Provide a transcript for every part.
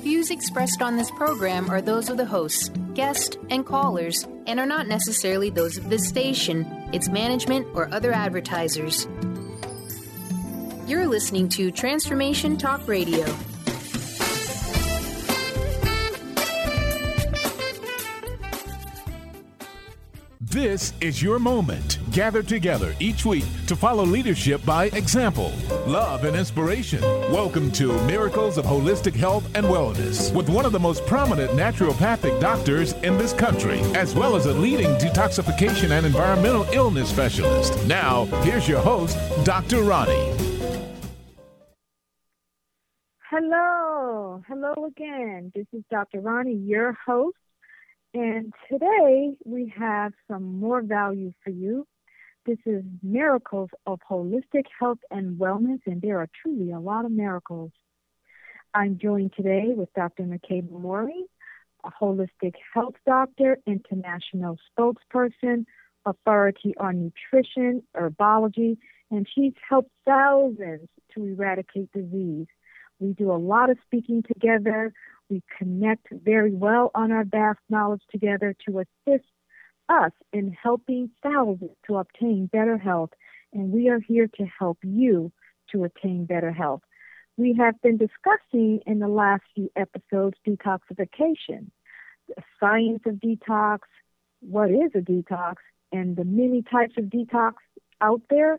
Views expressed on this program are those of the hosts, guests, and callers, and are not necessarily those of this station, its management, or other advertisers. You're listening to Transformation Talk Radio. This is your moment. Gather together each week to follow leadership by example, love, and inspiration. Welcome to Miracles of Holistic Health and Wellness with one of the most prominent naturopathic doctors in this country, as well as a leading detoxification and environmental illness specialist. Now, here's your host, Dr. Ronnie. Hello again. This is Dr. Ronnie, your host. And today we have some more value for you. This is Miracles of Holistic Health and Wellness, and there are truly a lot of miracles. I'm joined today with Dr. Makeba Mori, a holistic health doctor, international spokesperson, authority on nutrition, herbology, and she's helped thousands to eradicate disease. We do a lot of speaking together. We connect very well on our vast knowledge together to assist us in helping thousands to obtain better health, and we are here to help you to attain better health. We have been discussing in the last few episodes detoxification, the science of detox, what is a detox, and the many types of detox out there.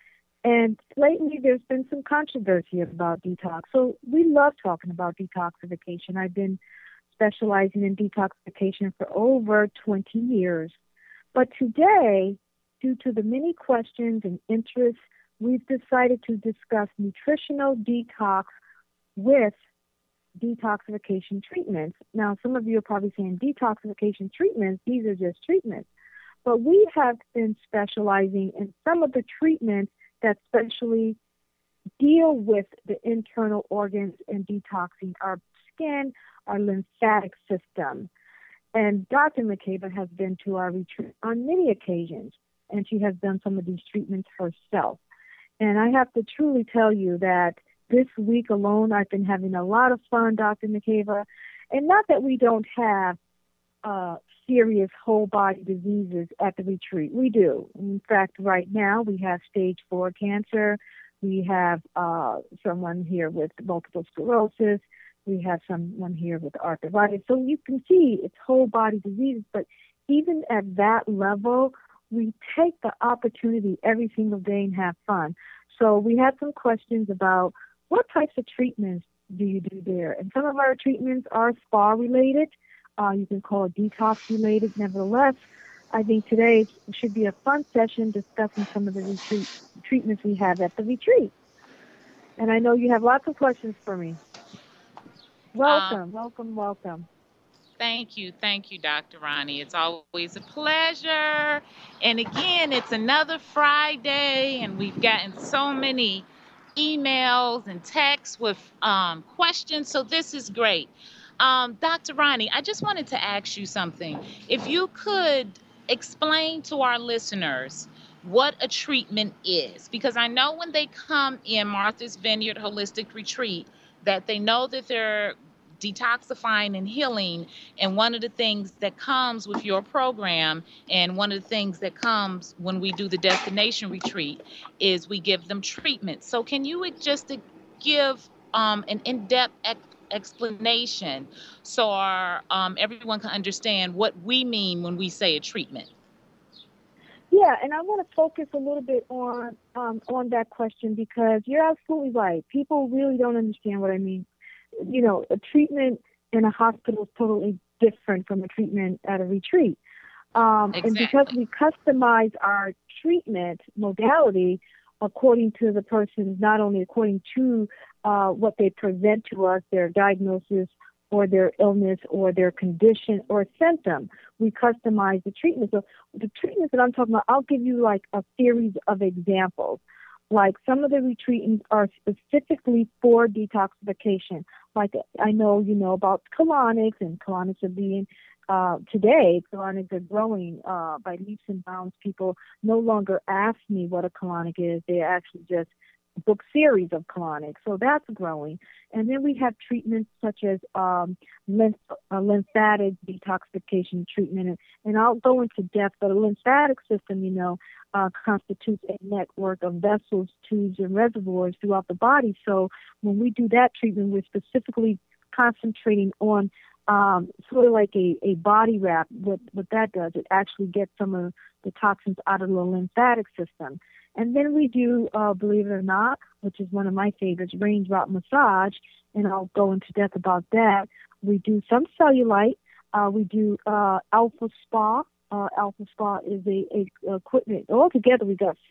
And lately, there's been some controversy about detox. So we love talking about detoxification. I've been specializing in detoxification for over 20 years. But today, due to the many questions and interests, we've decided to discuss nutritional detox with detoxification treatments. Now, some of you are probably saying detoxification treatments, these are just treatments. But we have been specializing in some of the treatments that specially deal with the internal organs and detoxing our skin, our lymphatic system. And Dr. Makeba has been to our retreat on many occasions, and she has done some of these treatments herself. And I have to truly tell you that this week alone, I've been having a lot of fun, Dr. Makeba, and not that we don't have serious whole body diseases at the retreat. We do. In fact, right now we have stage 4 cancer. We have someone here with multiple sclerosis. We have someone here with arthritis. So you can see it's whole body diseases. But even at that level, we take the opportunity every single day and have fun. So we had some questions about what types of treatments do you do there? And some of our treatments are spa related. You can call it detox related. Nevertheless, I think today should be a fun session discussing some of the treatments we have at the retreat. And I know you have lots of questions for me. Welcome. Thank you, Dr. Ronnie. It's always a pleasure. And again, it's another Friday, and we've gotten so many emails and texts with questions, so this is great. Dr. Ronnie, I just wanted to ask you something. If you could explain to our listeners what a treatment is, because I know when they come in Martha's Vineyard Holistic Retreat that they know that they're detoxifying and healing, and one of the things that comes with your program and one of the things that comes when we do the destination retreat is we give them treatment. So can you just give an in-depth explanation so our everyone can understand what we mean when we say a treatment? Yeah, and I want to focus a little bit on that question because you're absolutely right. People really don't understand what I mean. You know, a treatment in a hospital is totally different from a treatment at a retreat. Exactly. And because we customize our treatment modality according to the person, not only according to what they present to us, their diagnosis or their illness or their condition or symptom, we customize the treatment. So the treatments that I'm talking about, I'll give you like a series of examples. Like some of the retreatments are specifically for detoxification. Like I know you know about colonics, and colonics are being today, colonics are growing by leaps and bounds. People no longer ask me what a colonic is. They actually just book series of colonics, so that's growing. And then we have treatments such as lymphatic detoxification treatment, and I'll go into depth, but a lymphatic system, constitutes a network of vessels, tubes, and reservoirs throughout the body. So when we do that treatment, we're specifically concentrating on sort of like a body wrap. What that does, it actually gets some of the toxins out of the lymphatic system. And then we do, believe it or not, which is one of my favorites, raindrop massage, and I'll go into depth about that. We do some cellulite. We do Alpha Spa. Alpha Spa is a equipment. Altogether, we got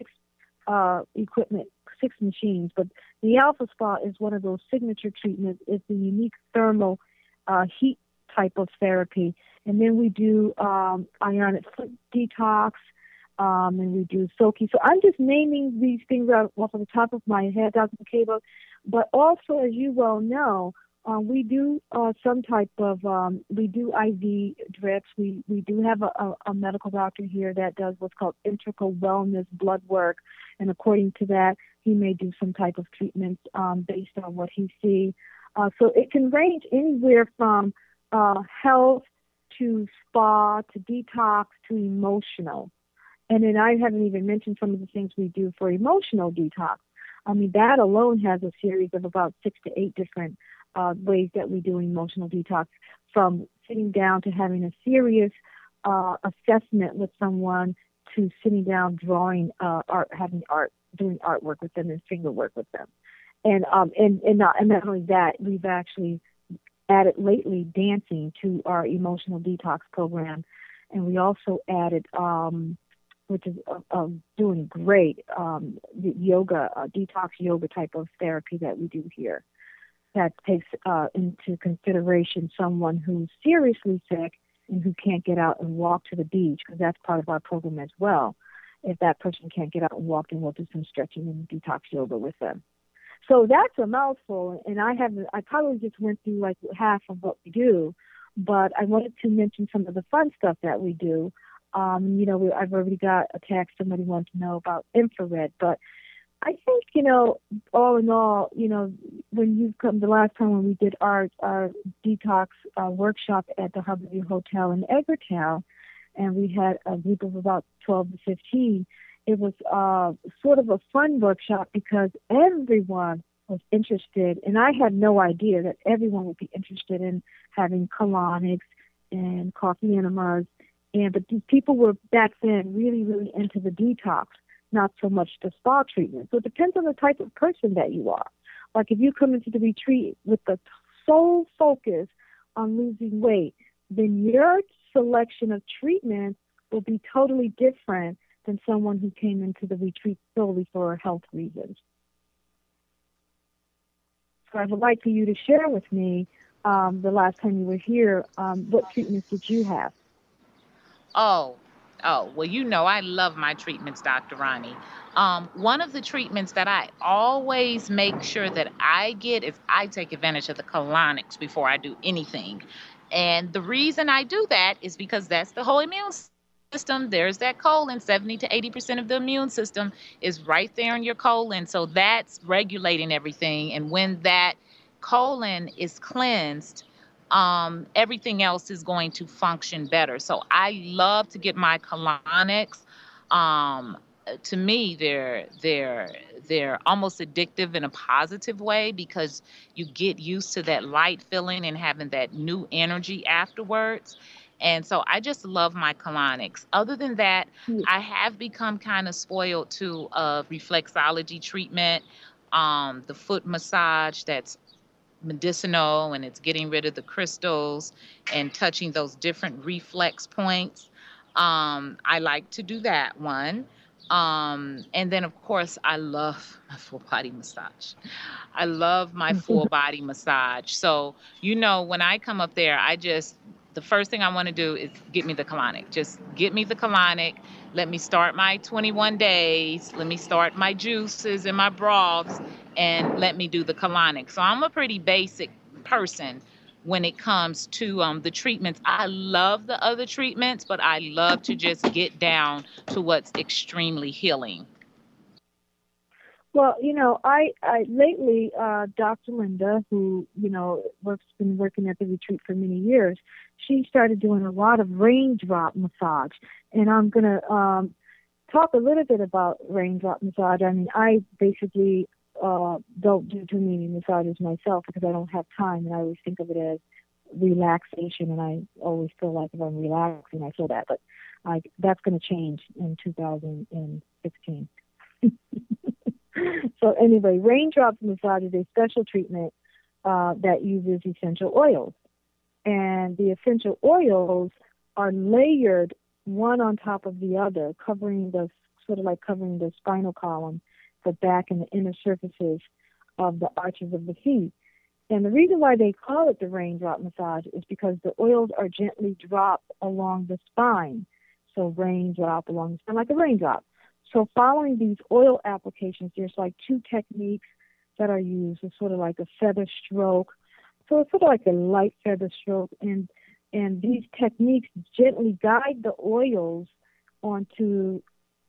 6 machines, but the Alpha Spa is one of those signature treatments. It's a unique thermal heat type of therapy. And then we do ionic foot detox, and we do Soki. So I'm just naming these things off of the top of my head, Dr. McCabe. But also, as you well know, we do some type of, we do IV drips. We do have a medical doctor here that does what's called integral wellness blood work. And according to that, he may do some type of treatments based on what he sees. So it can range anywhere from health to spa to detox to emotional. And then I haven't even mentioned some of the things we do for emotional detox. I mean, that alone has a series of about 6 to 8 different ways that we do emotional detox, from sitting down to having a serious assessment with someone to sitting down, drawing art, having art, doing artwork with them and finger work with them. And not only that, we've actually added lately dancing to our emotional detox program. And we also added, which is doing great, the yoga, detox yoga type of therapy that we do here. That takes into consideration someone who's seriously sick and who can't get out and walk to the beach, because that's part of our program as well. If that person can't get out and walk, then we'll do some stretching and detox yoga with them. So that's a mouthful, and I probably just went through like half of what we do, but I wanted to mention some of the fun stuff that we do. I've already got a text, somebody wants to know about infrared, but I think, all in all, when you've come the last time when we did our detox workshop at the Harborview Hotel in Edgartown, and we had a group of about 12 to 15, it was sort of a fun workshop because everyone was interested, and I had no idea that everyone would be interested in having colonics and coffee enemas, but these people were back then really, really into the detox, not so much the spa treatment. So it depends on the type of person that you are. Like if you come into the retreat with the sole focus on losing weight, then your selection of treatments will be totally different than someone who came into the retreat solely for health reasons. So I would like for you to share with me the last time you were here, what treatments did you have? Oh, well, I love my treatments, Dr. Ronnie. One of the treatments that I always make sure that I get is I take advantage of the colonics before I do anything. And the reason I do that is because that's the whole immune system. There's that colon. 70 to 80% of the immune system is right there in your colon. So that's regulating everything. And when that colon is cleansed, everything else is going to function better. So I love to get my colonics. To me, they're almost addictive in a positive way because you get used to that light feeling and having that new energy afterwards. And so I just love my colonics. Other than that, I have become kind of spoiled to reflexology treatment, the foot massage that's medicinal, and it's getting rid of the crystals and touching those different reflex points. I like to do that one. And then, of course, I love my full body massage. I love my full body massage. So, when I come up there, the first thing I want to do is get me the colonic. Just get me the colonic. Let me start my 21 days. Let me start my juices and my broths, and let me do the colonic. So I'm a pretty basic person when it comes to the treatments. I love the other treatments, but I love to just get down to what's extremely healing. Well, I lately, Dr. Linda, who, been working at the retreat for many years, she started doing a lot of raindrop massage. And I'm going to talk a little bit about raindrop massage. I mean, I basically don't do too many massages myself because I don't have time, and I always think of it as relaxation, and I always feel like if I'm relaxing, I feel that. But that's going to change in 2016. So anyway, raindrop massage is a special treatment that uses essential oils. And the essential oils are layered one on top of the other, covering the spinal column, the back and the inner surfaces of the arches of the feet. And the reason why they call it the raindrop massage is because the oils are gently dropped along the spine. So raindrop along the spine, like a raindrop. So following these oil applications, there's like two techniques that are used. It's sort of like a feather stroke. So it's sort of like a light feather stroke. And these techniques gently guide the oils into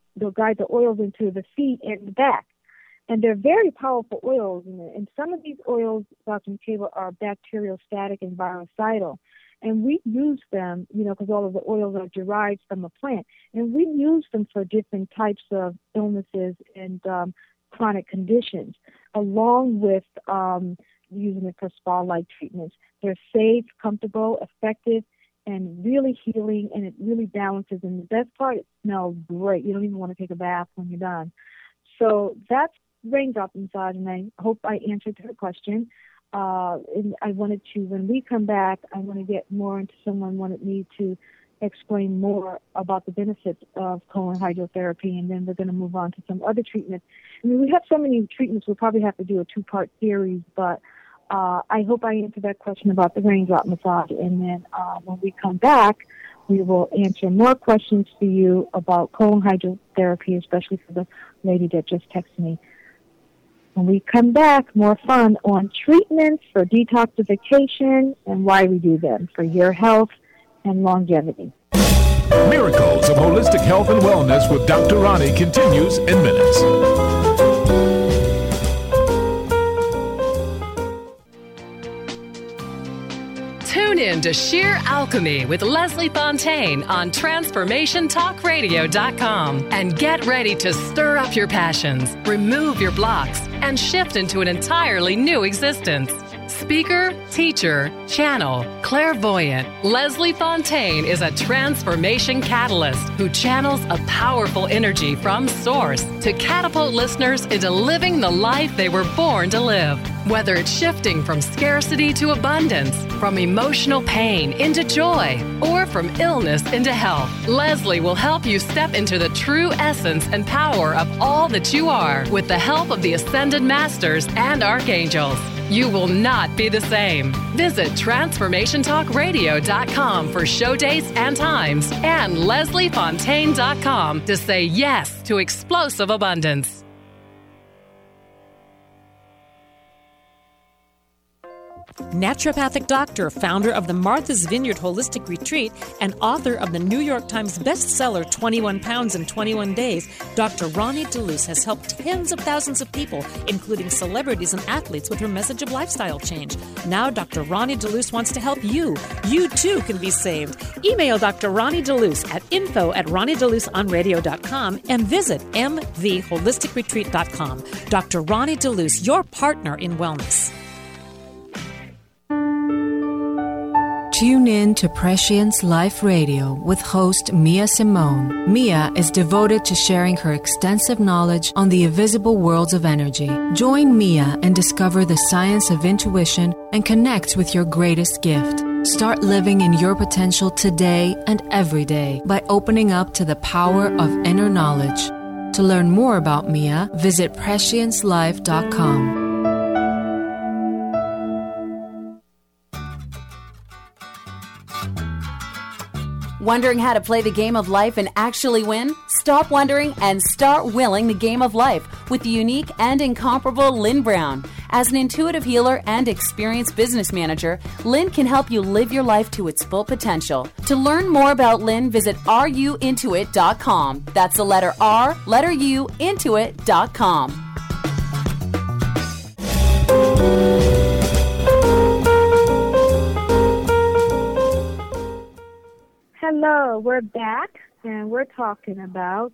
the feet and the back. And they're very powerful oils. And some of these oils, Dr. McCabe, are bacteriostatic and virucidal. And we use them, because all of the oils are derived from a plant. And we use them for different types of illnesses and chronic conditions, along with using it for spa-like treatments. They're safe, comfortable, effective, and really healing, and it really balances. And the best part, it smells great. You don't even want to take a bath when you're done. So that's raindrop massage, and I hope I answered her question. And I wanted to, when we come back, I want to get more into someone wanted me to explain more about the benefits of colon hydrotherapy, and then we're going to move on to some other treatments. I mean, we have so many treatments, we'll probably have to do a two-part series, but I hope I answered that question about the raindrop massage, and then when we come back, we will answer more questions for you about colon hydrotherapy, especially for the lady that just texted me. When we come back, more fun on treatments for detoxification and why we do them for your health and longevity. Miracles of Holistic Health and Wellness with Dr. Ronnie continues in minutes. Tune in to Sheer Alchemy with Leslie Fontaine on TransformationTalkRadio.com and get ready to stir up your passions, remove your blocks, and shift into an entirely new existence. Speaker, teacher, channel, clairvoyant, Leslie Fontaine is a transformation catalyst who channels a powerful energy from source to catapult listeners into living the life they were born to live. Whether it's shifting from scarcity to abundance, from emotional pain into joy, or from illness into health, Leslie will help you step into the true essence and power of all that you are with the help of the Ascended Masters and Archangels. You will not be the same. Visit TransformationTalkRadio.com for show dates and times, and LeslieFontaine.com to say yes to explosive abundance. Naturopathic doctor, founder of the Martha's Vineyard Holistic Retreat, and author of the New York Times bestseller 21 Pounds in 21 Days, Dr. Ronnie DeLuce has helped tens of thousands of people, including celebrities and athletes, with her message of lifestyle change. Now Dr. Ronnie DeLuce wants to help you. You too can be saved. Email Dr. Ronnie DeLuce at info@RonnieDeLuceOnRadio.com and visit mtheholisticretreat.com. Dr. Ronnie DeLuce, your partner in wellness. Tune in to Prescience Life Radio with host Mia Simone. Mia is devoted to sharing her extensive knowledge on the invisible worlds of energy. Join Mia and discover the science of intuition and connect with your greatest gift. Start living in your potential today and every day by opening up to the power of inner knowledge. To learn more about Mia, visit PrescienceLife.com. Wondering how to play the game of life and actually win? Stop wondering and start willing the game of life with the unique and incomparable Lynn Brown. As an intuitive healer and experienced business manager, Lynn can help you live your life to its full potential. To learn more about Lynn, visit ruintuit.com. That's the letter R, letter U, intuit.com. Hello, we're back, and we're talking about,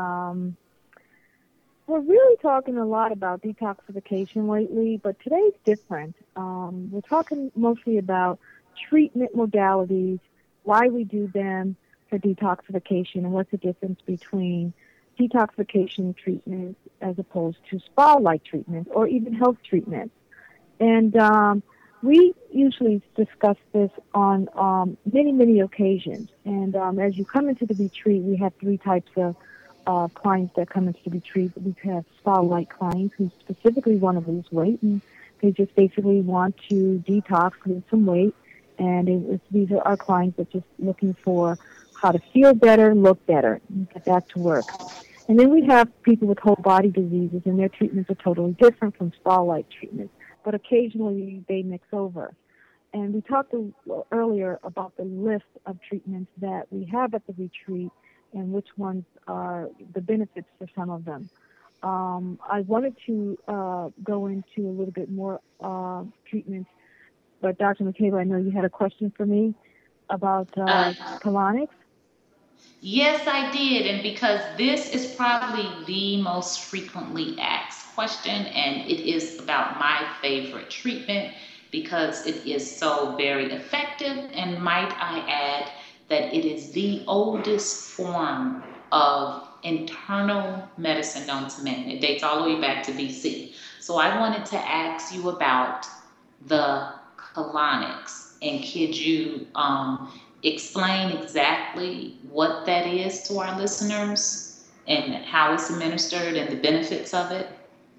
we're really talking a lot about detoxification lately, but today's different. We're talking mostly about treatment modalities, why we do them for detoxification, and what's the difference between detoxification treatments as opposed to spa-like treatments or even health treatments. And we usually discuss this on many, many occasions. And as you come into the retreat, we have three types of clients that come into the retreat. We have spa-like clients who specifically want to lose weight, and they just basically want to detox, lose some weight. And these are our clients that are just looking for how to feel better, look better, and get back to work. And then we have people with whole body diseases, and their treatments are totally different from spa-like treatments, but occasionally they mix over. And we talked earlier about the list of treatments that we have at the retreat and which ones are the benefits for some of them. I wanted to go into a little bit more treatments, but Dr. McCabe, I know you had a question for me about colonics. Yes, I did. And because this is probably the most frequently asked question, and it is about my favorite treatment because it is so very effective. And might I add that it is the oldest form of internal medicine known to man. It dates all the way back to BC. So I wanted to ask you about the colonics, and could you explain exactly what that is to our listeners and how it's administered and the benefits of it?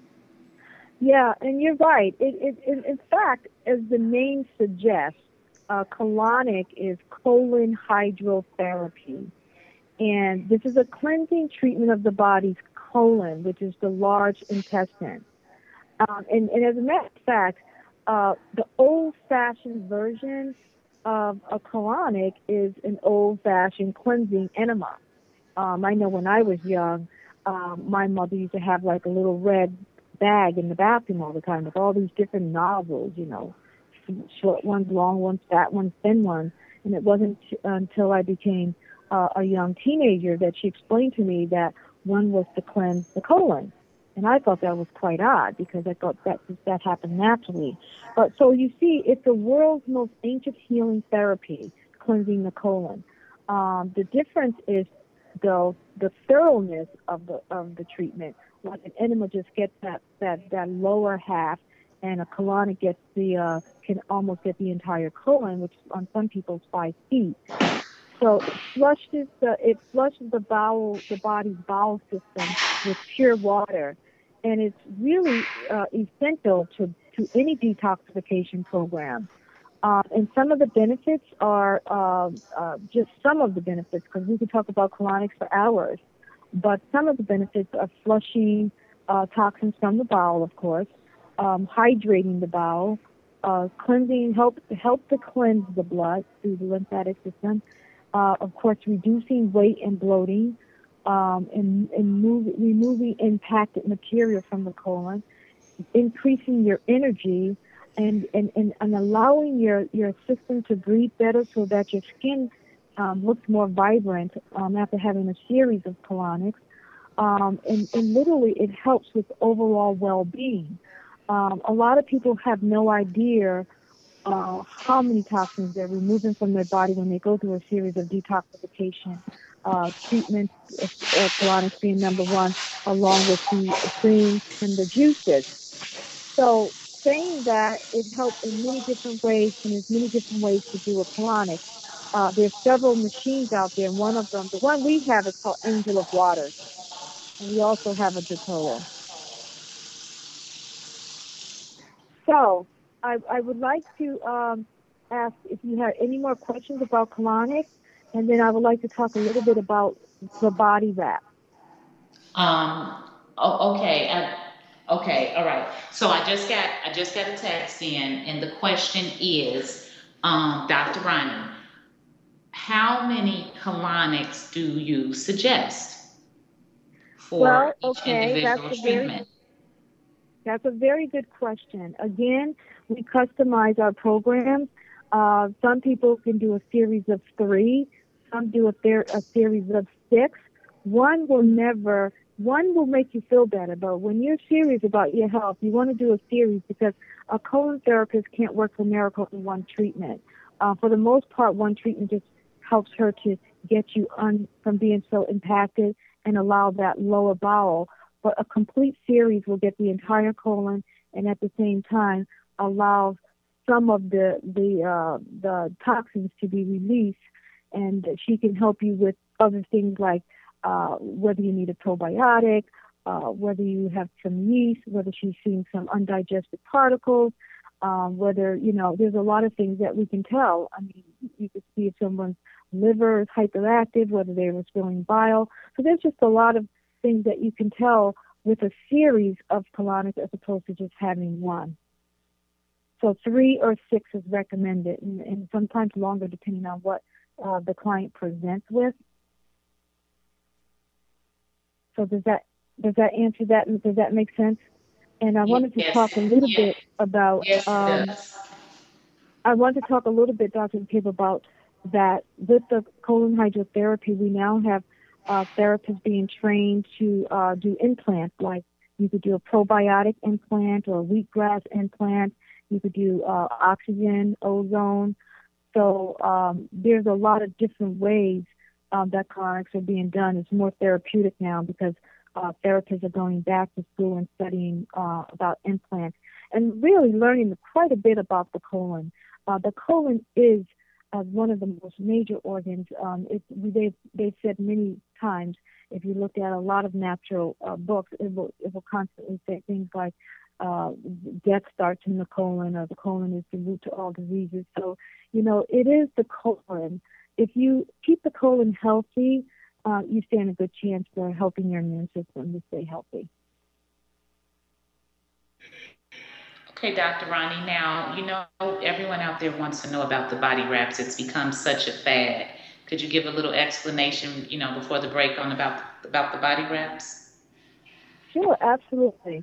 Yeah, and you're right. In fact, as the name suggests, colonic is colon hydrotherapy. And this is a cleansing treatment of the body's colon, which is the large intestine. And as a matter of fact, the old-fashioned version of a colonic is an old-fashioned cleansing enema. I know when I was young, my mother used to have like a little red bag in the bathroom all the time with all these different nozzles, you know, short ones, long ones, fat ones, thin ones. And it wasn't until I became a young teenager that she explained to me that one was to cleanse the colon. And I thought that was quite odd because I thought that happened naturally. But so you see, it's the world's most ancient healing therapy, cleansing the colon. The difference is, though, the thoroughness of the treatment. Like an enema just gets that lower half, and a colonic gets can almost get the entire colon, which on some people's 5 feet. So it flushes the body's bowel system with pure water, and it's really essential to any detoxification program. And some of the benefits are just some of the benefits, because we could talk about colonics for hours. But some of the benefits are flushing toxins from the bowel, of course, hydrating the bowel, cleansing, help to cleanse the blood through the lymphatic system. Of course, reducing weight and bloating, and removing impacted material from the colon, increasing your energy, and allowing your system to breathe better so that your skin looks more vibrant after having a series of colonics. And literally, it helps with overall well-being. A lot of people have no idea how many toxins they're removing from their body when they go through a series of detoxification treatments, colonics being number one, along with the creams and the juices. So saying that it helps in many different ways, and there's many different ways to do a colonic. There's several machines out there, and one of them, the one we have, is called Angel of Waters, and we also have a Jatolo. So I would like to ask if you have any more questions about colonics, and then I would like to talk a little bit about the body wrap. Okay. Okay. All right. So I just got a text in, and the question is, Dr. Ronnie, how many colonics do you suggest for each individual treatment? That's a very good question. Again, we customize our programs. Some people can do a series of 3. some do a series of 6. One will make you feel better, but when you're serious about your health, you want to do a series because a colon therapist can't work for miracles in one treatment. For the most part, one treatment just helps her to get you from being so impacted and allow that lower bowel. But a complete series will get the entire colon and at the same time allow some of the toxins to be released, and she can help you with other things like whether you need a probiotic, whether you have some yeast, whether she's seeing some undigested particles, whether, there's a lot of things that we can tell. I mean, you can see if someone's liver is hyperactive, whether they were spilling bile. So there's just a lot of things that you can tell with a series of colonics as opposed to just having one. So 3 or 6 is recommended, and sometimes longer depending on what the client presents with. So does that answer that? Does that make sense? And I wanted to talk a little bit about. I want to talk a little bit, Dr. McCabe, about that with the colon hydrotherapy. We now have therapists being trained to do implants. Like you could do a probiotic implant or a wheatgrass implant. You could do oxygen, ozone. So there's a lot of different ways that colonics are being done. It's more therapeutic now because therapists are going back to school and studying about implants and really learning quite a bit about the colon. The colon is one of the most major organs. They've said many times, if you look at a lot of natural books, it will constantly say things like death starts in the colon, or the colon is the root to all diseases. So, it is the colon. If you keep the colon healthy, you stand a good chance for helping your immune system to stay healthy. Okay, Dr. Ronnie, now, everyone out there wants to know about the body wraps. It's become such a fad. Could you give a little explanation, before the break on about the body wraps? Sure, absolutely.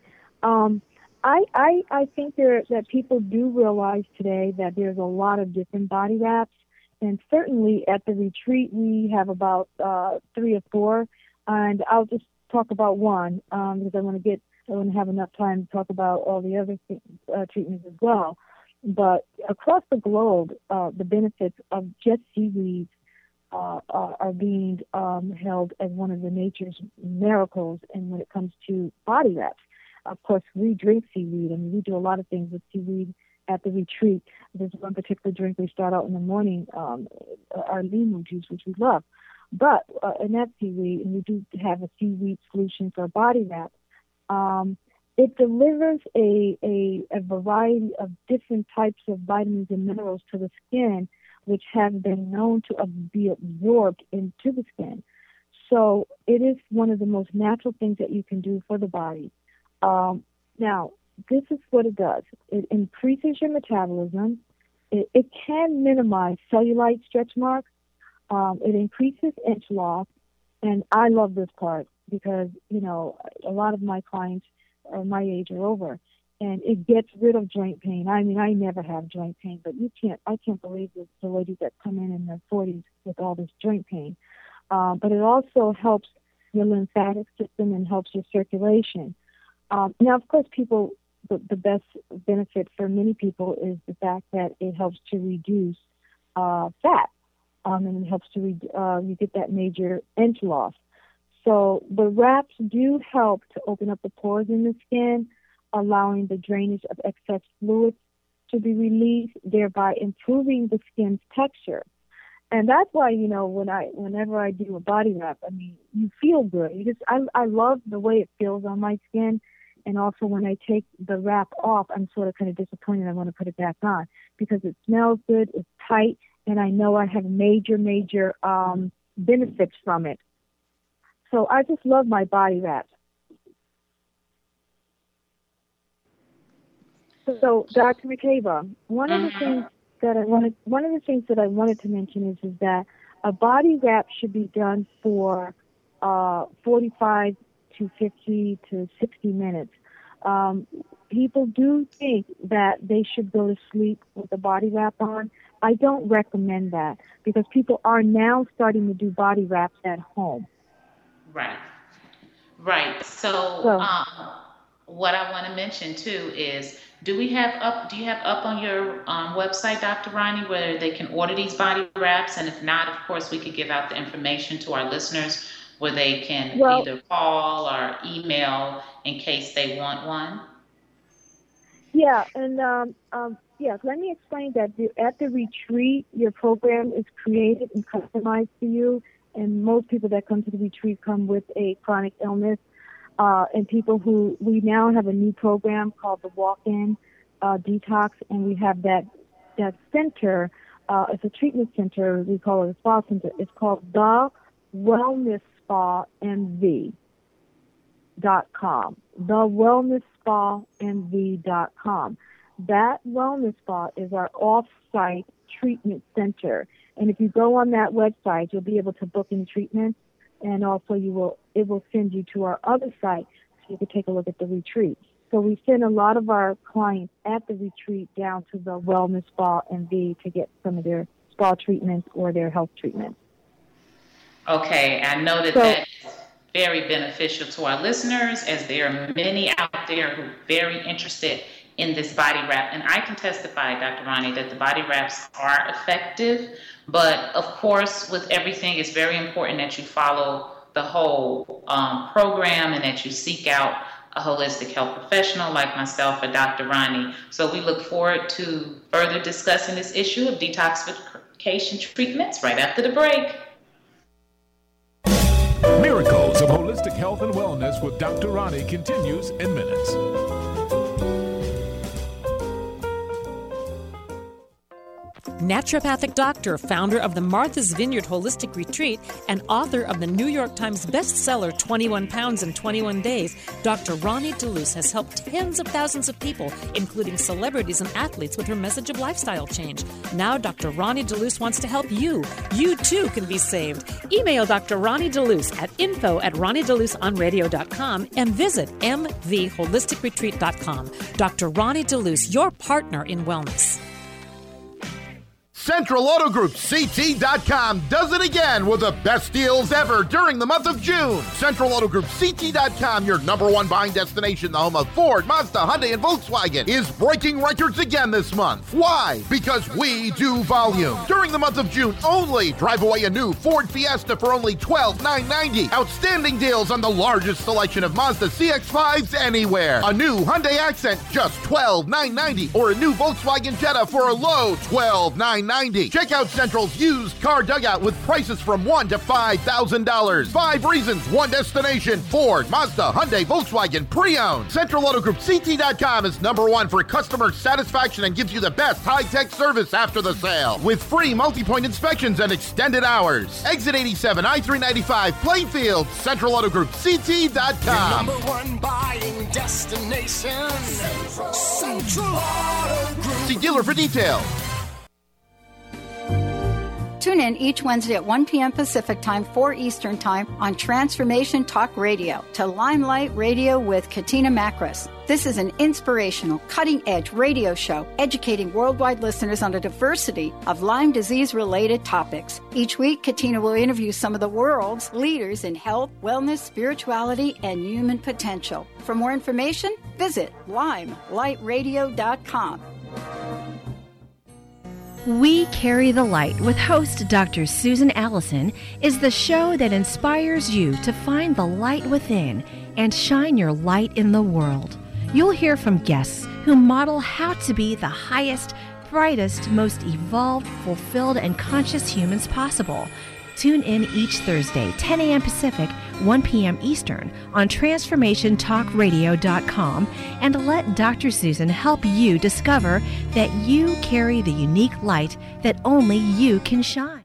I think that people do realize today that there's a lot of different body wraps. And certainly at the retreat, we have about 3 or 4, and I'll just talk about one because I want to have enough time to talk about all the other treatments as well. But across the globe, the benefits of just seaweed are being held as one of the nature's miracles. And when it comes to body wraps, of course, we drink seaweed, and we do a lot of things with seaweed at the retreat. There's one particular drink we start out in the morning, our limu juice, which we love. But in that seaweed, and we do have a seaweed solution for a body wrap, it delivers a variety of different types of vitamins and minerals to the skin, which have been known to be absorbed into the skin. So it is one of the most natural things that you can do for the body. Now, this is what it does. It increases your metabolism. It can minimize cellulite stretch marks. It increases inch loss. And I love this part because, a lot of my clients are my age or over. And it gets rid of joint pain. I mean, I never have joint pain, but I can't believe the ladies that come in their 40s with all this joint pain. But it also helps your lymphatic system and helps your circulation. Now, of course, the best benefit for many people is the fact that it helps to reduce fat, and it helps to you get that major inch loss. So the wraps do help to open up the pores in the skin, allowing the drainage of excess fluids to be released, thereby improving the skin's texture. And that's why, whenever I do a body wrap, I mean, you feel good. I love the way it feels on my skin. And also when I take the wrap off, I'm sort of kind of disappointed. I want to put it back on because it smells good, it's tight, and I know I have major benefits from it. So I just love my body wraps. So, Dr. McCabe, one of the things that I wanted to mention is that a body wrap should be done for 45 to 50 to 60 minutes. People do think that they should go to sleep with the body wrap on, I don't recommend that because people are now starting to do body wraps at home. Right. So what I want to mention too is, do you have up on your website, Dr. Ronnie, where they can order these body wraps? And if not, of course, we could give out the information to our listeners where they can either call or email in case they want one. Yeah, and let me explain that at the retreat, your program is created and customized for you. And most people that come to the retreat come with a chronic illness. And people who, we now have a new program called the Walk-In Detox, and we have that center. It's a treatment center. We call it a spa center. It's called the Wellness Spa MV.com. The Wellness Spa MV.com. That wellness spa is our off-site treatment center. And if you go on that website, you'll be able to book in treatments, and also it will send you to our other site so you can take a look at the retreat. So we send a lot of our clients at the retreat down to the Wellness Spa MV to get some of their spa treatments or their health treatments. Okay, I know that's very beneficial to our listeners, as there are many out there who are very interested in this body wrap. And I can testify, Dr. Ronnie, that the body wraps are effective. But of course, with everything, it's very important that you follow the whole program and that you seek out a holistic health professional like myself or Dr. Ronnie. So we look forward to further discussing this issue of detoxification treatments right after the break. Miracles of Holistic Health and Wellness with Dr. Ronnie continues in minutes. Naturopathic doctor, founder of the Martha's Vineyard Holistic Retreat, and author of the New York Times bestseller 21 Pounds in 21 Days, Dr. Ronnie DeLuce has helped tens of thousands of people, including celebrities and athletes, with her message of lifestyle change. Now Dr. Ronnie DeLuce wants to help you. You too can be saved. Email Dr. Ronnie DeLuce at info@RonnieDeLuceOnRadio.com and visit mvholisticretreat.com. Dr. Ronnie DeLuce, your partner in wellness. Central Auto Group CT.com does it again with the best deals ever during the month of June. Central Auto Group CT.com, your number one buying destination, the home of Ford, Mazda, Hyundai, and Volkswagen, is breaking records again this month. Why? Because we do volume. During the month of June only, drive away a new Ford Fiesta for only $12,990. Outstanding deals on the largest selection of Mazda CX-5s anywhere. A new Hyundai Accent, just $12,990, or a new Volkswagen Jetta for a low $12,990. Check out Central's used car dugout with prices from $1,000 to $5,000. 5 reasons, one destination: Ford, Mazda, Hyundai, Volkswagen, pre-owned. Central Auto Group CT.com is number one for customer satisfaction and gives you the best high-tech service after the sale with free multi-point inspections and extended hours. Exit 87, I-395, Plainfield. Central Auto Group CT.com. Number one buying destination. Central Auto Group. See dealer for details. Tune in each Wednesday at 1 p.m. Pacific Time, 4 Eastern Time on Transformation Talk Radio to Limelight Radio with Katina Makris. This is an inspirational, cutting-edge radio show educating worldwide listeners on a diversity of Lyme disease-related topics. Each week, Katina will interview some of the world's leaders in health, wellness, spirituality, and human potential. For more information, visit limelightradio.com. We Carry the Light with host Dr. Susan Allison is the show that inspires you to find the light within and shine your light in the world. You'll hear from guests who model how to be the highest, brightest, most evolved, fulfilled, and conscious humans possible. Tune in each Thursday, 10 a.m. Pacific, 1 p.m. Eastern on TransformationTalkRadio.com and let Dr. Susan help you discover that you carry the unique light that only you can shine.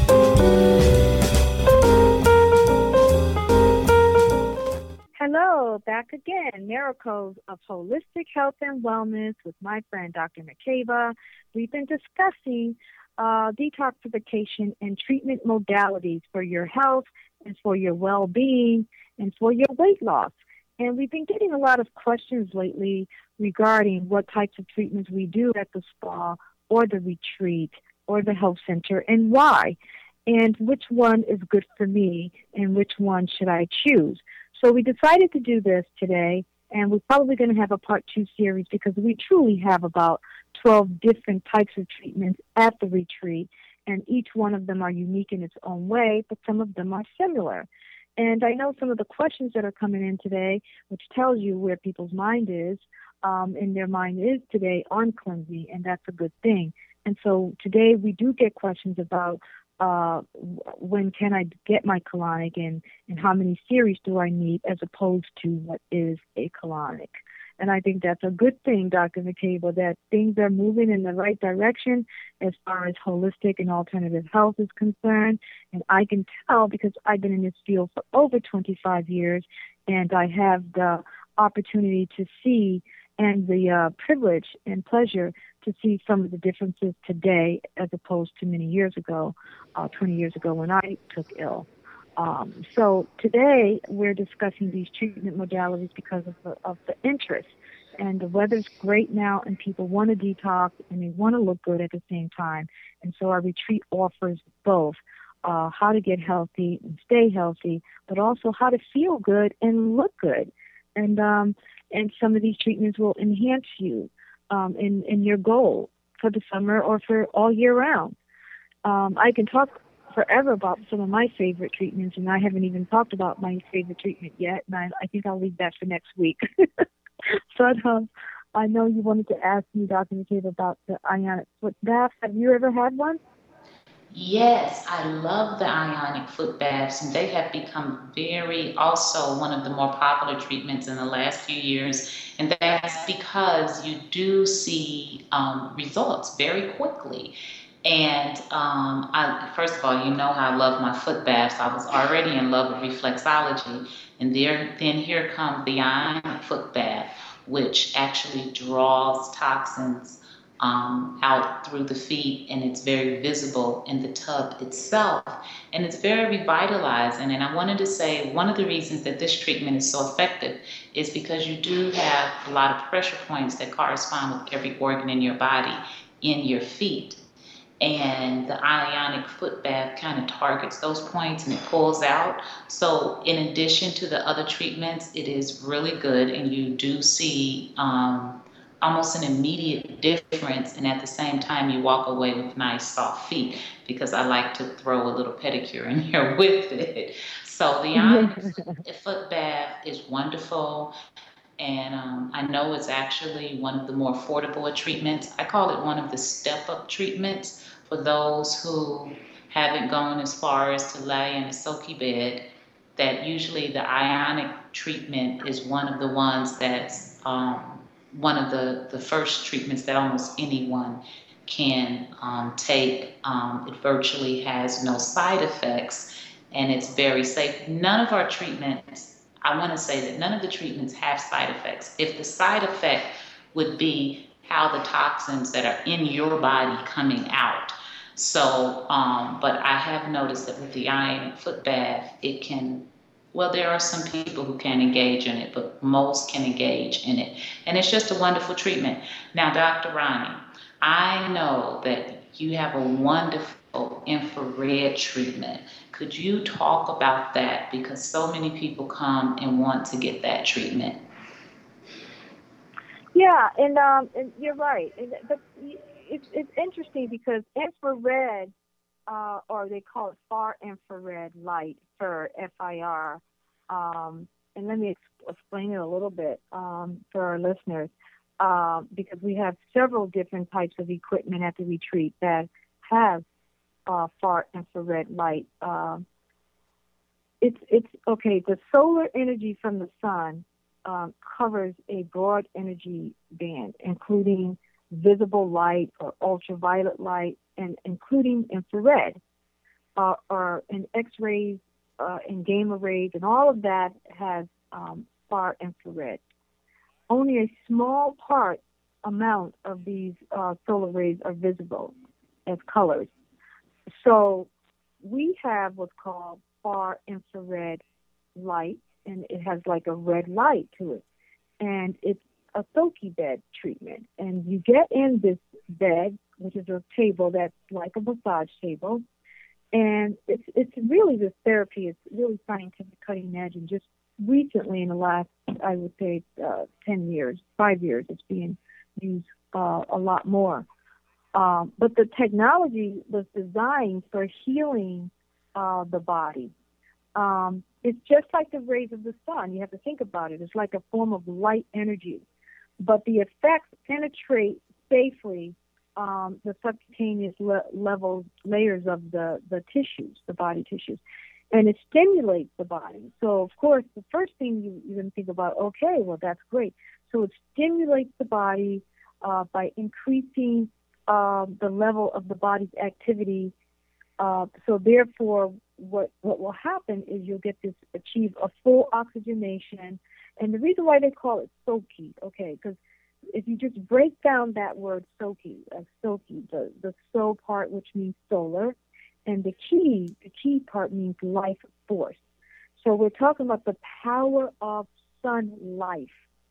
Hello, back again. Miracles of Holistic Health and Wellness with my friend Dr. McCabe. We've been discussing detoxification and treatment modalities for your health and for your well-being and for your weight loss. And we've been getting a lot of questions lately regarding what types of treatments we do at the spa or the retreat or the health center, and why, and which one is good for me, and which one should I choose. So we decided to do this today, and we're probably going to have a part 2 series because we truly have about 12 different types of treatments at the retreat, and each one of them are unique in its own way, but some of them are similar. And I know some of the questions that are coming in today, which tells you where people's mind is, and their mind is today on cleansing, and that's a good thing. And so today we do get questions about when can I get my colonic, and how many series do I need, as opposed to what is a colonic. And I think that's a good thing, Dr. McCabe, that things are moving in the right direction as far as holistic and alternative health is concerned. And I can tell because I've been in this field for over 25 years, and I have the opportunity to see and the privilege and pleasure to see some of the differences today as opposed to many years ago, 20 years ago when I took ill. So today we're discussing these treatment modalities because of the interest. And the weather's great now, and people want to detox, and they want to look good at the same time. And so our retreat offers both how to get healthy and stay healthy, but also how to feel good and look good. And some of these treatments will enhance you in your goal for the summer or for all year round. I can talk forever about some of my favorite treatments, and I haven't even talked about my favorite treatment yet, and I think I'll leave that for next week. But I know you wanted to ask me, Dr. McCabe, about the ionic foot baths. Have you ever had one? Yes, I love the ionic foot baths, and they have become also one of the more popular treatments in the last few years, and that's because you do see results very quickly. And first of all, you know how I love my foot baths. I was already in love with reflexology, and then here comes the ionic foot bath, which actually draws toxins out through the feet, and it's very visible in the tub itself, and it's very revitalizing. And I wanted to say one of the reasons that this treatment is so effective is because you do have a lot of pressure points that correspond with every organ in your body in your feet. And the ionic foot bath kind of targets those points and it pulls out. So in addition to the other treatments, it is really good, and you do see almost an immediate difference, and at the same time you walk away with nice soft feet, because I like to throw a little pedicure in here with it. So the ionic foot bath is wonderful. And I know it's actually one of the more affordable treatments. I call it one of the step-up treatments for those who haven't gone as far as to lay in a soaky bed. That usually the ionic treatment is one of the ones that's one of the first treatments that almost anyone can take. It virtually has no side effects, and it's very safe. None of our treatments, I want to say that none of the treatments have side effects. If the side effect would be how the toxins that are in your body coming out. So, but I have noticed that with the ionic foot bath, it can, well, there are some people who can engage in it, but most can engage in it. And it's just a wonderful treatment. Now, Dr. Ronnie, I know that you have a wonderful infrared treatment. Could you talk about that? Because so many people come and want to get that treatment. Yeah, and you're right. But it's interesting because infrared, or they call it far infrared light, FIR. And let me explain it a little bit for our listeners, because we have several different types of equipment at the retreat that have far infrared light. It's okay. The solar energy from the sun covers a broad energy band, including visible light or ultraviolet light, and including infrared, or in X-rays, and gamma rays, and all of that has far infrared. Only a small amount of these solar rays are visible as colors. So we have what's called far infrared light, and it has like a red light to it. And it's a soaky bed treatment. And you get in this bed which is a table that's like a massage table. And it's really, this therapy is really scientific, cutting edge, and just recently in the last, I would say, 5 years, it's being used a lot more. But the technology was designed for healing the body. It's just like the rays of the sun. You have to think about it. It's like a form of light energy. But the effects penetrate safely the subcutaneous layers of the tissues, the body tissues, and it stimulates the body. So, of course, the first thing you're going to think about, okay, well, that's great. So it stimulates the body by increasing the level of the body's activity. So, therefore, what will happen is you'll achieve a full oxygenation. And the reason why they call it SOKI, okay, because if you just break down that word SOKI, the so part, which means solar, and the key part means life force. So we're talking about the power of sun life.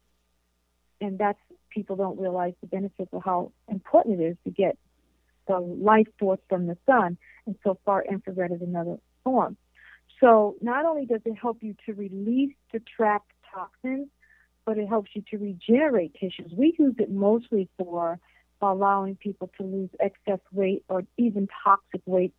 And that's, people don't realize the benefits of how important it is to get the life force from the sun. And so far, infrared is another form. So not only does it help you to release the trapped toxins, but it helps you to regenerate tissues. We use it mostly for allowing people to lose excess weight or even toxic weight,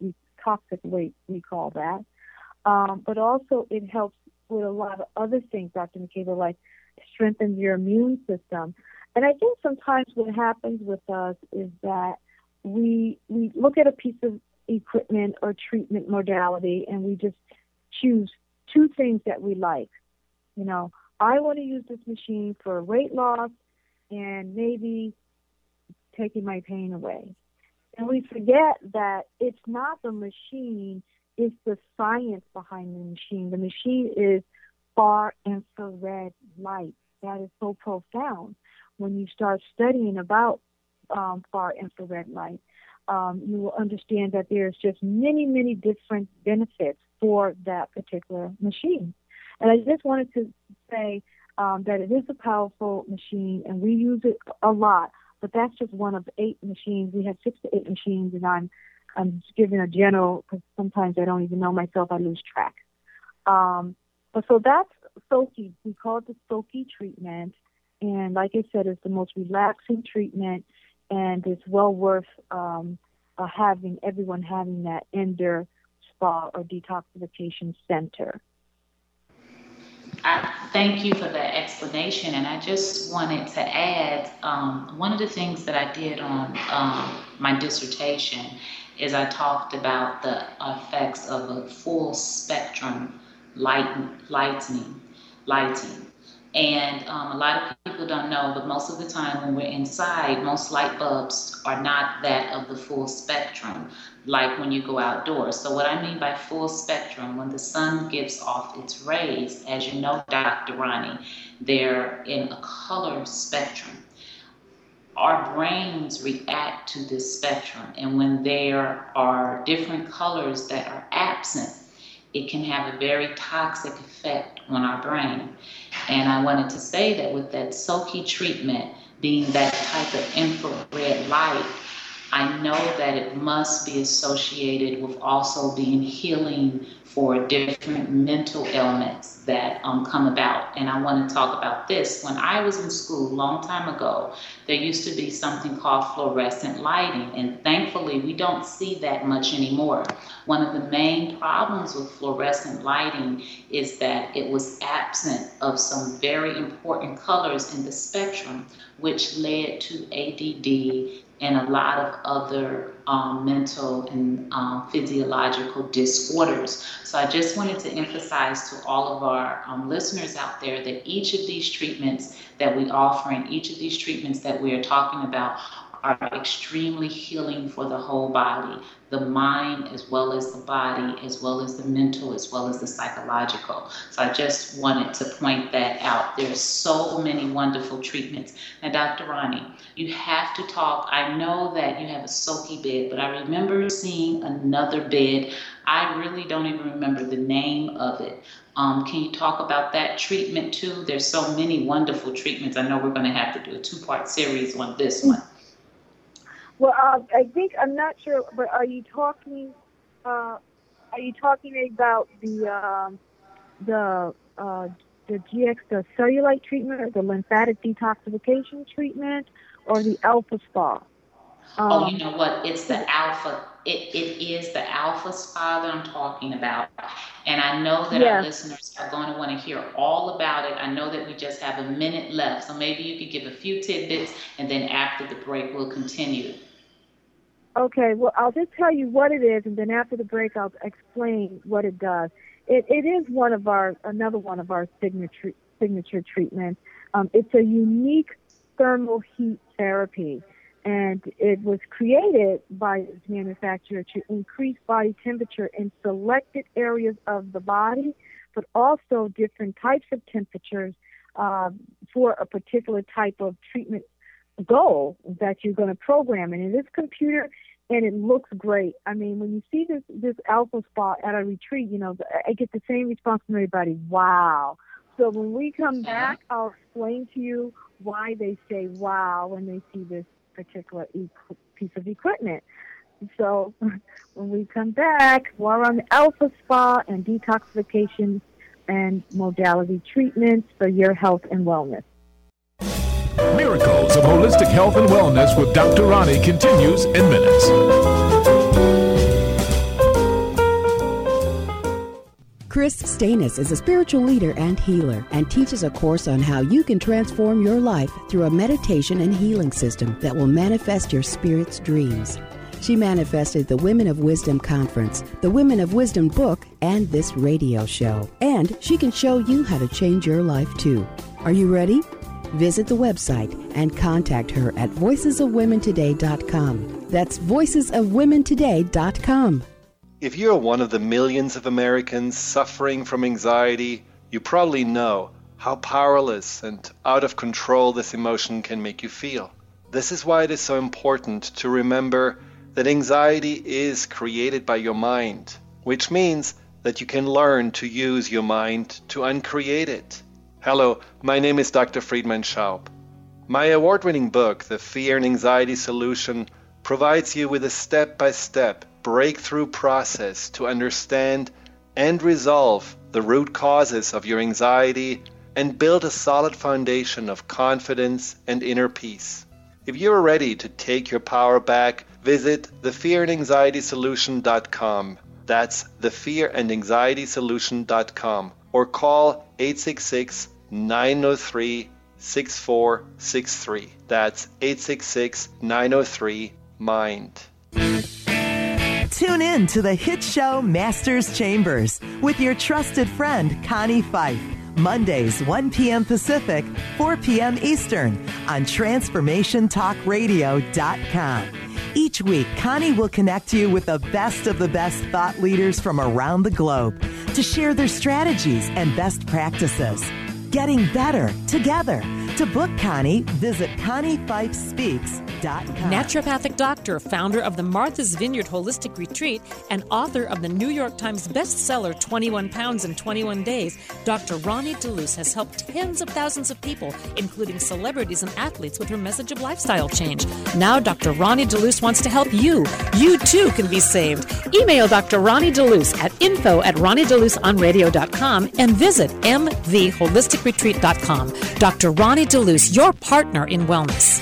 we call that. But also it helps with a lot of other things, Dr. McCabe, like strengthens your immune system. And I think sometimes what happens with us is that we look at a piece of equipment or treatment modality and we just choose two things that we like. You know, I want to use this machine for weight loss and maybe taking my pain away. And we forget that it's not the machine, it's the science behind the machine. The machine is far infrared light. That is so profound. When you start studying about far infrared light, you will understand that there's just many, many different benefits for that particular machine. And I just wanted to say that it is a powerful machine, and we use it a lot. But that's just one of 8 machines. We have 6 to 8 machines, and I'm just giving a general, because sometimes I don't even know myself. I lose track. But so that's SOKI. We call it the SOKI treatment. And like I said, it's the most relaxing treatment, and it's well worth everyone having that in their spa or detoxification center. Thank you for that explanation, and I just wanted to add, one of the things that I did on my dissertation is I talked about the effects of a full spectrum lighting. And a lot of people don't know, but most of the time when we're inside, most light bulbs are not that of the full spectrum, like when you go outdoors. So what I mean by full spectrum, when the sun gives off its rays, as you know, Dr. Ronnie, they're in a color spectrum. Our brains react to this spectrum, and when there are different colors that are absent, it can have a very toxic effect on our brain. And I wanted to say that with that SOKI treatment being that type of infrared light, I know that it must be associated with also being healing for different mental ailments that come about. And I want to talk about this. When I was in school a long time ago, there used to be something called fluorescent lighting, and thankfully we don't see that much anymore. One of the main problems with fluorescent lighting is that it was absent of some very important colors in the spectrum, which led to ADD and a lot of other mental and physiological disorders. So I just wanted to emphasize to all of our listeners out there that each of these treatments that we offer and each of these treatments that we are talking about are extremely healing for the whole body, the mind as well as the body, as well as the mental, as well as the psychological. So I just wanted to point that out. There's so many wonderful treatments. Now, Dr. Ronnie, you have to talk. I know that you have a SOKI bed, but I remember seeing another bed. I really don't even remember the name of it. Can you talk about that treatment too? There's so many wonderful treatments. I know we're going to have to do a 2-part series on this one. Well, I think, I'm not sure, but are you talking about the cellulite treatment, or the lymphatic detoxification treatment, or the Alpha Spa? You know what? It's the alpha. It is the Alpha Spa that I'm talking about. And I know that our listeners are going to want to hear all about it. I know that we just have a minute left. So maybe you could give a few tidbits, and then after the break, we'll continue. Okay, well, I'll just tell you what it is, and then after the break, I'll explain what it does. It is another one of our signature treatments. It's a unique thermal heat therapy, and it was created by its manufacturer to increase body temperature in selected areas of the body, but also different types of temperatures for a particular type of treatment goal that you're going to program. And it is computer, and it looks great. I mean, when you see this Alpha Spa at a retreat, I get the same response from everybody. Wow. So when we come back, I'll explain to you why they say wow when they see this particular piece of equipment. So when we come back, we're on the Alpha Spa and detoxification and modality treatments for your health and wellness. Miracles of Holistic Health and Wellness with Dr. Ronnie continues in minutes. Chris Stanis is a spiritual leader and healer and teaches a course on how you can transform your life through a meditation and healing system that will manifest your spirit's dreams. She manifested the Women of Wisdom Conference, the Women of Wisdom book, and this radio show. And she can show you how to change your life too. Are you ready? Visit the website and contact her at voicesofwomentoday.com. That's voicesofwomentoday.com. If you're one of the millions of Americans suffering from anxiety, you probably know how powerless and out of control this emotion can make you feel. This is why it is so important to remember that anxiety is created by your mind, which means that you can learn to use your mind to uncreate it. Hello, my name is Dr. Friedemann Schaub. My award-winning book, The Fear and Anxiety Solution, provides you with a step-by-step breakthrough process to understand and resolve the root causes of your anxiety and build a solid foundation of confidence and inner peace. If you're ready to take your power back, visit thefearandanxietysolution.com. That's thefearandanxietysolution.com, or call 866-903-6463. That's 866-903-MIND. Tune in to the hit show Masters Chambers with your trusted friend Connie Fife. Mondays, 1 p.m. Pacific, 4 p.m. Eastern on TransformationTalkRadio.com. Each week, Connie will connect you with the best of the best thought leaders from around the globe to share their strategies and best practices. Getting better together. To book Connie, visit ConnieFifeSpeaks.com. Naturopathic doctor, founder of the Martha's Vineyard Holistic Retreat, and author of the New York Times bestseller 21 Pounds in 21 Days, Dr. Ronnie DeLuce has helped tens of thousands of people, including celebrities and athletes, with her message of lifestyle change. Now Dr. Ronnie DeLuce wants to help you. You too can be saved. Email Dr. Ronnie DeLuce at info@RonnieDeLuceOnRadio.com and visit mtheholisticretreat.com. Dr. Ronnie DeLuce, your partner in wellness.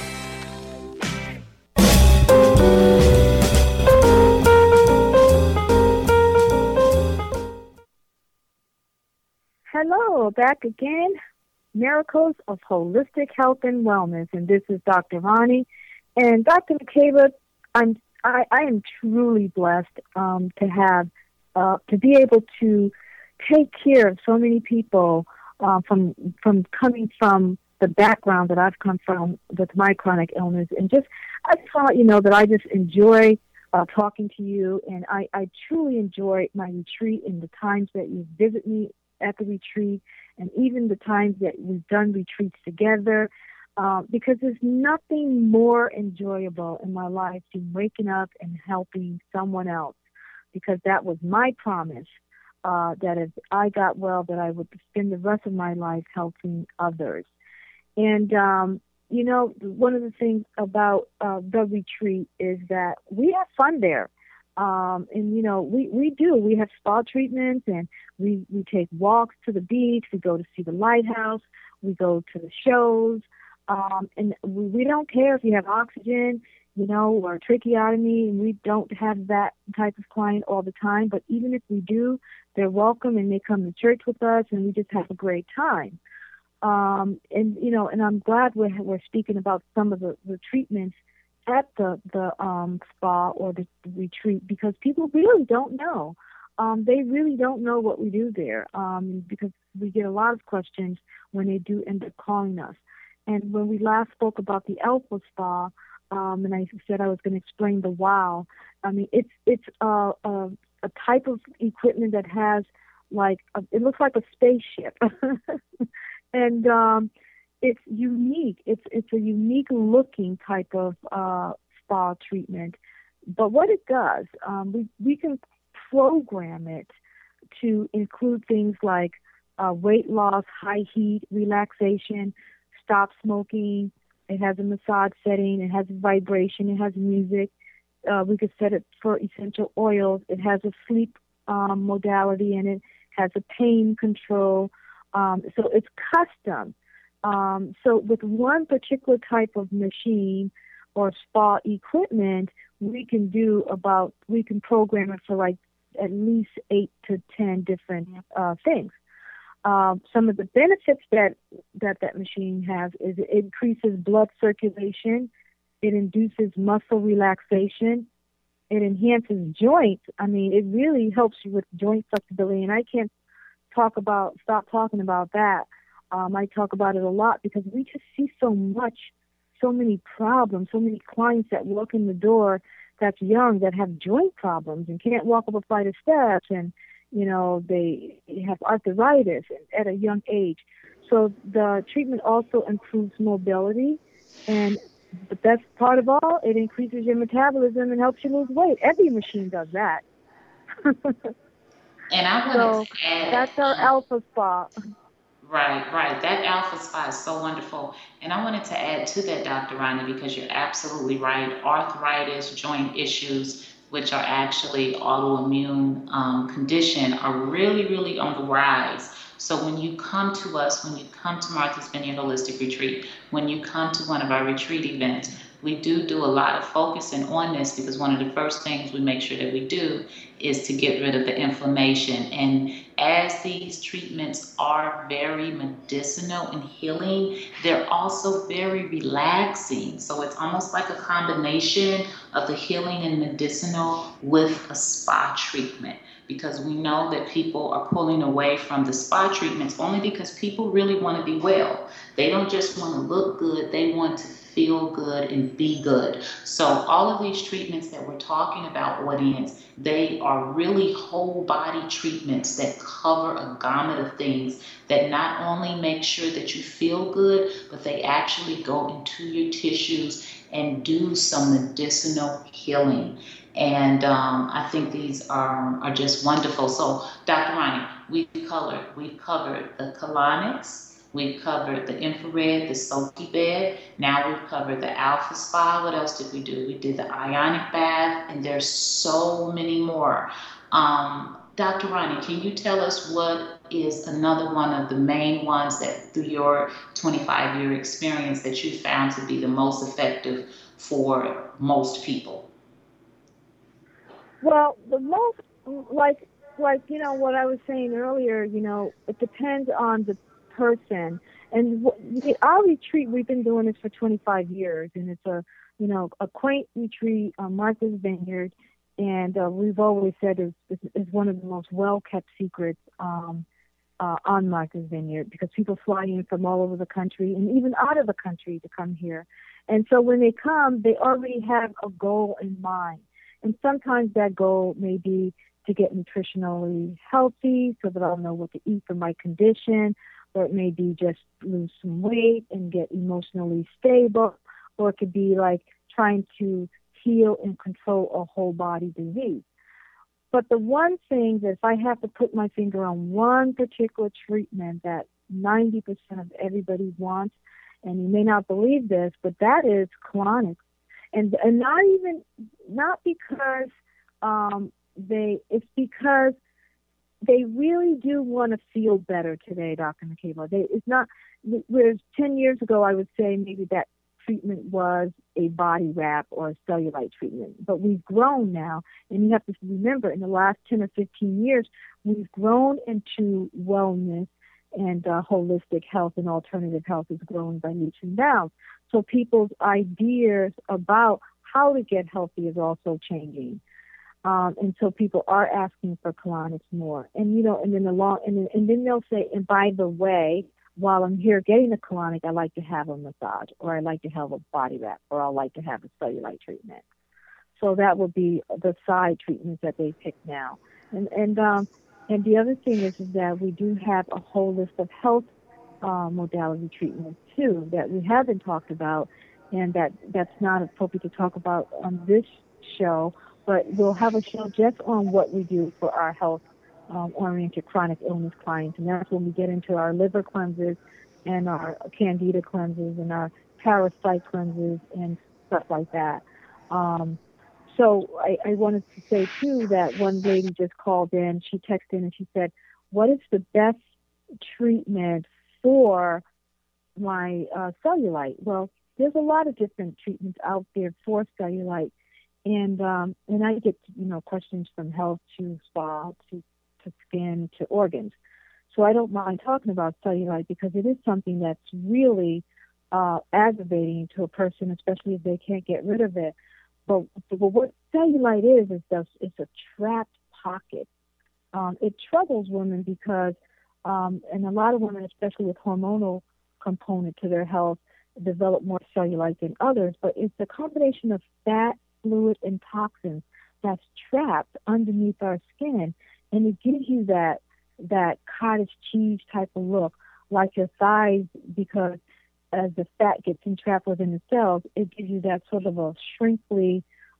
Hello, back again. Miracles of Holistic Health and Wellness, and this is Dr. Ronnie. And Dr. McCabe, I am truly blessed to have to be able to take care of so many people from coming from the background that I've come from with my chronic illness. And I thought, that I just enjoy talking to you, and I truly enjoy my retreat and the times that you visit me at the retreat, and even the times that we've done retreats together, because there's nothing more enjoyable in my life than waking up and helping someone else, because that was my promise, that if I got well, that I would spend the rest of my life helping others. And you know, one of the things about the retreat is that we have fun there. And, you know, we do. We have spa treatments, and we take walks to the beach. We go to see the lighthouse. We go to the shows. And we don't care if you have oxygen, you know, or tracheotomy, and we don't have that type of client all the time. But even if we do, they're welcome, and they come to church with us, and we just have a great time. And, you know, and I'm glad we're speaking about some of the treatments at the spa or the retreat, because people really don't know. They really don't know what we do there, because we get a lot of questions when they do end up calling us. And when we last spoke about the Alpha Spa, and I said I was going to explain the WOW, I mean, it's a type of equipment that has it looks like a spaceship. And it's unique. It's a unique looking type of spa treatment. But what it does, we can program it to include things like weight loss, high heat, relaxation, stop smoking. It has a massage setting. It has vibration. It has music. We could set it for essential oils. It has a sleep modality, and it has a pain control. So it's custom. So with one particular type of machine or spa equipment, we can program it for like at least 8 to 10 different things. Some of the benefits that machine has is it increases blood circulation, it induces muscle relaxation, it enhances joints. I mean, it really helps you with joint flexibility, and I can't stop talking about that. I talk about it a lot because we just see so many problems, so many clients that walk in the door that's young that have joint problems and can't walk up a flight of steps, and you know, they have arthritis at a young age. So the treatment also improves mobility, and the best part of all, it increases your metabolism and helps you lose weight. Every machine does that. And I want to add, that's our Alpha Spa. Right. That Alpha Spa is so wonderful. And I wanted to add to that, Dr. Ronnie, because you're absolutely right. Arthritis, joint issues, which are actually autoimmune condition, are really, really on the rise. So when you come to us, when you come to Martha's Vineyard Holistic Retreat, when you come to one of our retreat events, we do a lot of focusing on this, because one of the first things we make sure that we do is to get rid of the inflammation. And as these treatments are very medicinal and healing, they're also very relaxing. So it's almost like a combination of the healing and medicinal with a spa treatment, because we know that people are pulling away from the spa treatments only because people really want to be well. They don't just want to look good, they want to feel good and be good. So all of these treatments that we're talking about, audience, they are really whole body treatments that cover a gamut of things that not only make sure that you feel good, but they actually go into your tissues and do some medicinal healing. And I think these are just wonderful. So Dr. Ronnie, we've covered the colonics, we've covered the infrared, the Soaky bed. Now we've covered the Alpha Spa. What else did we do? We did the ionic bath, and there's so many more. Dr. Ronnie, can you tell us what is another one of the main ones that through your 25-year experience that you found to be the most effective for most people? Well, the most, like you know, what I was saying earlier, you know, it depends on the person. And our retreat, we've been doing this for 25 years, and it's a quaint retreat on Martha's Vineyard, and we've always said it's one of the most well-kept secrets on Martha's Vineyard, because people fly in from all over the country and even out of the country to come here. And so when they come, they already have a goal in mind. And sometimes that goal may be to get nutritionally healthy so that I'll know what to eat for my condition, or it may be just lose some weight and get emotionally stable, or it could be like trying to heal and control a whole body disease. But the one thing that if I have to put my finger on one particular treatment that 90% of everybody wants, And you may not believe this, but that is colonics. And not because it's because they really do want to feel better today, Dr. McCabe. It's not, whereas 10 years ago, I would say maybe that treatment was a body wrap or a cellulite treatment. But we've grown now, and you have to remember, in the last 10 or 15 years, we've grown into wellness, and holistic health and alternative health is growing by leaps and bounds. So people's ideas about how to get healthy is also changing. And so people are asking for colonics more. And, and then they'll say, and by the way, while I'm here getting the colonic, I like to have a massage, or I like to have a body wrap, or I like to have a cellulite treatment. So that would be the side treatments that they pick now. And the other thing is that we do have a whole list of health modality treatments too that we haven't talked about, and that's not appropriate to talk about on this show. But we'll have a show just on what we do for our health-oriented chronic illness clients, and that's when we get into our liver cleanses and our candida cleanses and our parasite cleanses and stuff like that. So I wanted to say, too, that one lady just called in. She texted in and she said, what is the best treatment for my cellulite? Well, there's a lot of different treatments out there for cellulite. And I get, questions from health to spa to skin to organs. So I don't mind talking about cellulite because it is something that's really aggravating to a person, especially if they can't get rid of it. But what cellulite is it's a trapped pocket. It troubles women because, and a lot of women, especially with hormonal component to their health, develop more cellulite than others. But it's a combination of fat, fluid, and toxins that's trapped underneath our skin, and it gives you that cottage cheese type of look, like your thighs, because as the fat gets entrapped within the cells, it gives you that sort of a shrinkly,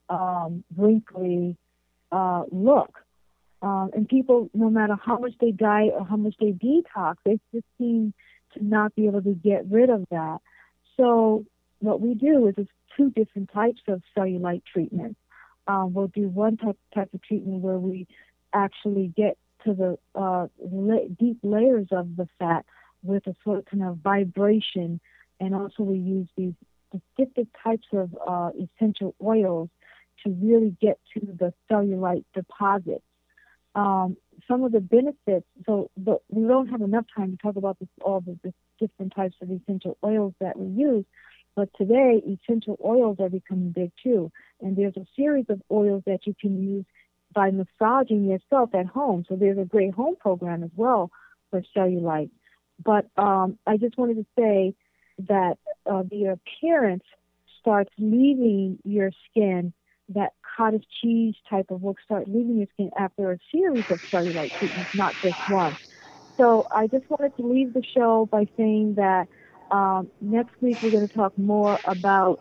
wrinkly look. And people, no matter how much they diet or how much they detox, they just seem to not be able to get rid of that. So what we do is there's two different types of cellulite treatment. We'll do one type of treatment where we actually get to the deep layers of the fat with a sort of kind of vibration, and also we use these specific types of essential oils to really get to the cellulite deposits. Some of the benefits, but we don't have enough time to talk about all the different types of essential oils that we use. But today, essential oils are becoming big too. And there's a series of oils that you can use by massaging yourself at home. So there's a great home program as well for cellulite. But I just wanted to say that the appearance starts leaving your skin, that cottage cheese type of look start leaving your skin after a series of cellulite treatments, not just one. So I just wanted to leave the show by saying that next week we're going to talk more about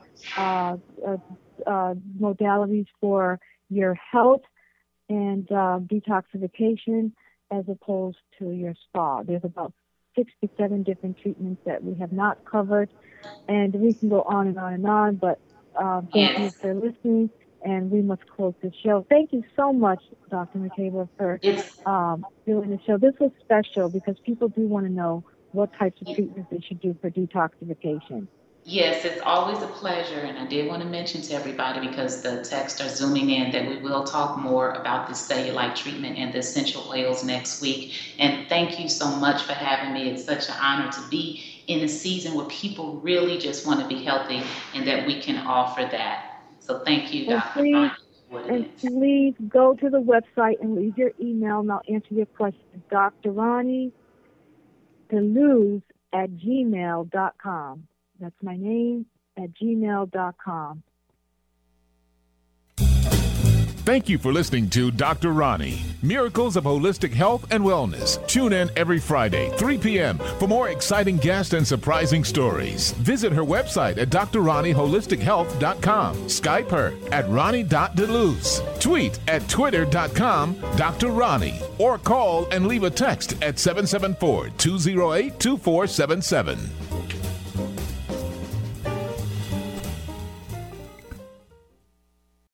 modalities for your health and detoxification as opposed to your spa. There's about 6 to 7 different treatments that we have not covered, and we can go on and on and on, but thank you for listening, and we must close the show. Thank you so much, Dr. McCabe, for doing the show. This was special because people do want to know what types of treatments they should do for detoxification. Yes, it's always a pleasure, and I did want to mention to everybody, because the texts are zooming in, that we will talk more about the cellulite treatment and the essential oils next week. And thank you so much for having me. It's such an honor to be in a season where people really just want to be healthy and that we can offer that. So thank you, Dr. Ronnie. And please go to the website and leave your email, and I'll answer your questions. Dr. Ronnie DeLuz@gmail.com. That's my name, @gmail.com. Thank you for listening to Dr. Ronnie, Miracles of Holistic Health and Wellness. Tune in every Friday, 3 p.m. for more exciting guests and surprising stories. Visit her website at drronnieholistichealth.com. Skype her at ronnie.deluz. Tweet at twitter.com Dr. Ronnie. Or call and leave a text at 774-208-2477.